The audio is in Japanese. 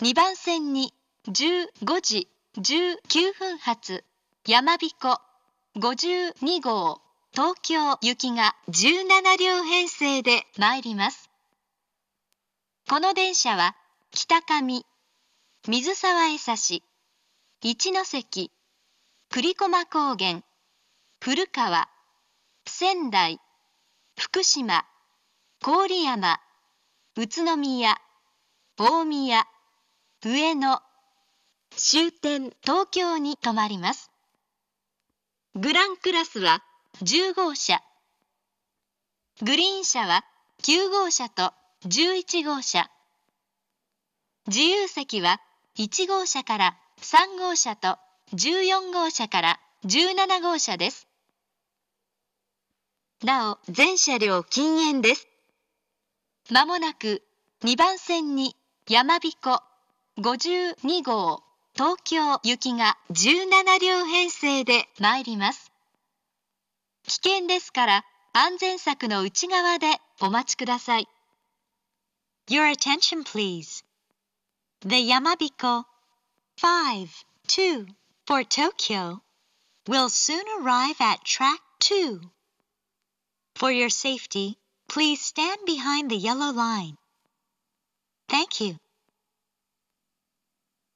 番線に15時19分発やまびこ52号東京行きが17両編成で参ります。この電車は北上、水沢江差、一ノ関、栗駒高原、古川、仙台、福島、郡山、宇都宮、大宮、上野、終点東京に停まります。グランクラスは10号車、グリーン車は9号車と11号車、自由席は1号車から3号車と14号車から17号車です。なお、全車両禁煙です。まもなく2番線にやまびこ52号東京行きが17両編成で参ります。危険ですから安全柵の内側でお待ちください。Your attention please. The Yamabiko 52 for Tokyo will soon arrive at track 2. For your safety, please stand behind the yellow line. Thank you.